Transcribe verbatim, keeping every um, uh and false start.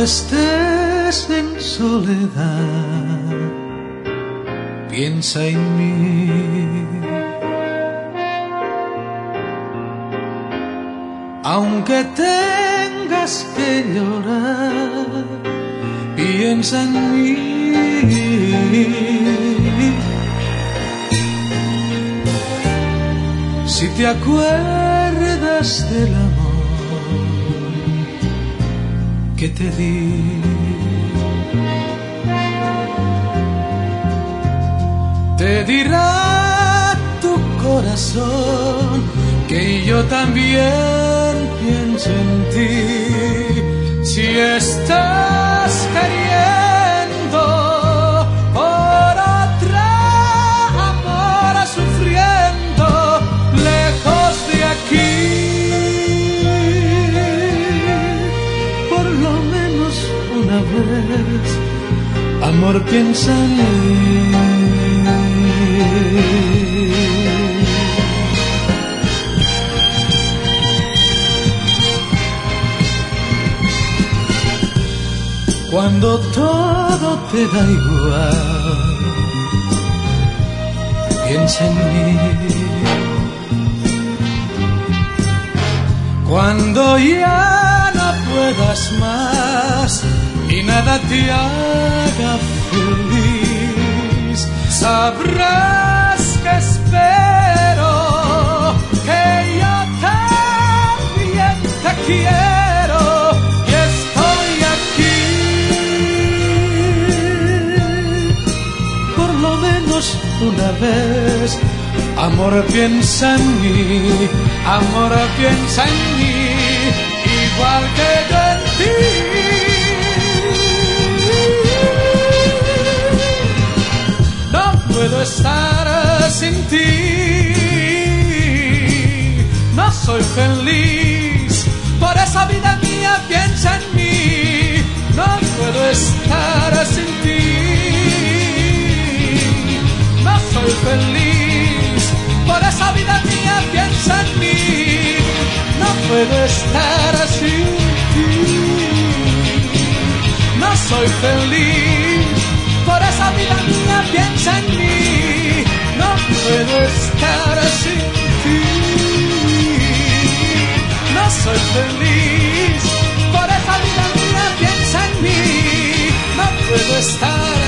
estés en soledad, piensa en mí. Aunque tengas que llorar, piensa en mí. Si te acuerdas del amor que te di, te dirá tu corazón que yo también pienso en ti. Si estás queriendo por otra amor sufriendo lejos de aquí, por lo menos una vez, amor, piensa en mí. Cuando todo te da igual, piensa en mí. Cuando ya no puedas más y nada te haga feliz, sabrás que espero, que yo también te quiero y estoy aquí. Una vez, amor, piensa en mí, amor, piensa en mí, igual que yo en ti. No puedo estar sin ti, no soy feliz, por esa vida mía piensa en mí. No puedo estar sin ti, no soy feliz, por esa vida mía piensa en mí. No puedo estar sin ti, no soy feliz, por esa vida mía piensa en mí. No puedo estar sin ti, no soy feliz, por esa vida mía piensa en mí. No puedo estar